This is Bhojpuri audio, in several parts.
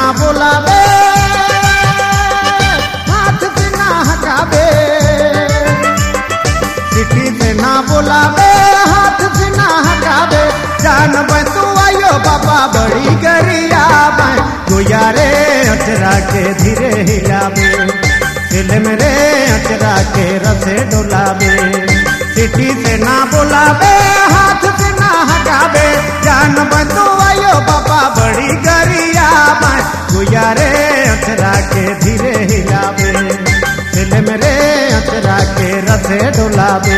बोलावे, हाथ से ना हटावे, चिट्ठी से ना बोलावे, हाथ से ना हटावे, जान तू आयो बाबा बड़ी गरिया गुया रे अचरा के धीरे हिलावे, दिल मेरे अचरा के रसे डोलावे, चिट्ठी से ना बोलावे, हाथ से ना हटावे, जान तू आयो बाबा बड़ी गरिया गुया रे अचरा के धीरे हिलावे, दिल मेरे अचरा के रसे डोलावे।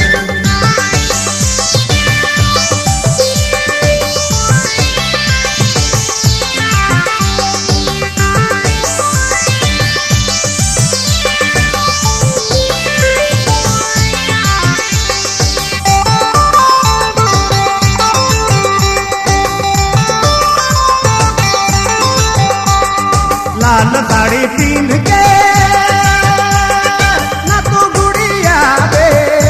लाल साड़ी पीन के ना तू गुड़िया बे,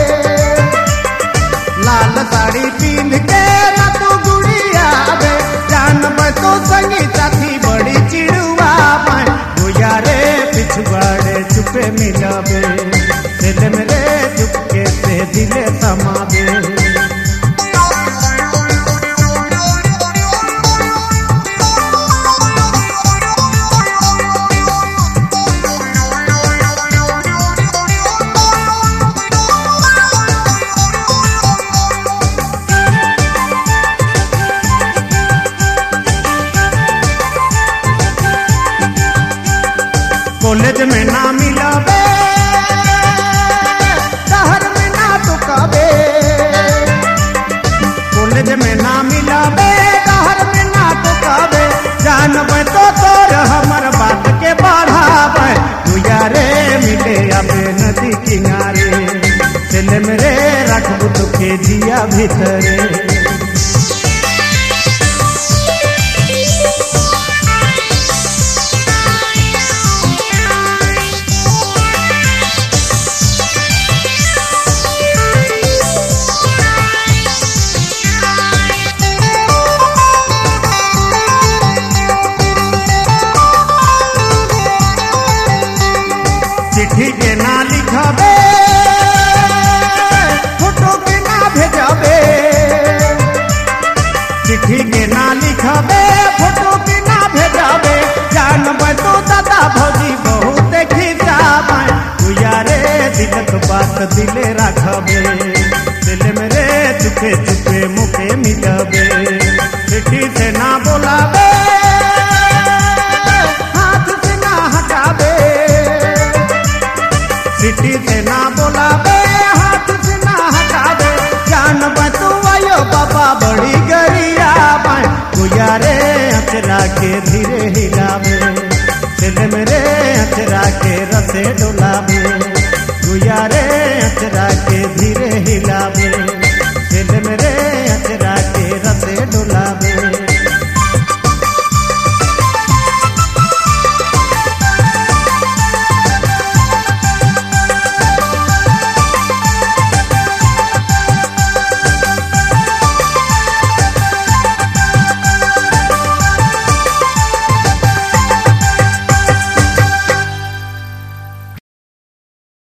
लाल साड़ी पीन के ना तू गुड़िया बे, जान तो संगी साथी बड़ी चिड़ुआ गुया रे पिछवाड़े चुपे मिलावे, दिल मेरे चुपके से दिले समावे, कॉलेज में ना मिलावे, शहर में ना टुकावे, कॉलेज में ना मिलावे, शहर में ना टुकावे, जानबे तो तोर हमर बात के बढ़ावे, गुया रे मिले आवे नदी किनारे, दिल मेरे रखबू तुके जिया भीतरे, चिट्ठी के ना लिखावे, फोटो के ना भेजावे, चिट्ठी के ना लिखावे, फोटो के ना भेजावे, जानबे तो दादा भौजी बहुत खिंचावे, गुया रे दिलक बात दिले रखबे, दिल मेरे चुपे चुपे मुखे मिलावे, चिट्ठी से ना बोलावे, हाथ से ना हटावे, चिट्ठी से ना बोलावे, हाथ से ना हटावे, जानबे तू आयो बाबा बड़ी गरिया गुया रे अचरा के धीरे हिलावे, दिल मेरे अचरा के रसे डोलावे, गुया रे अचरा के धीरे हिलावे।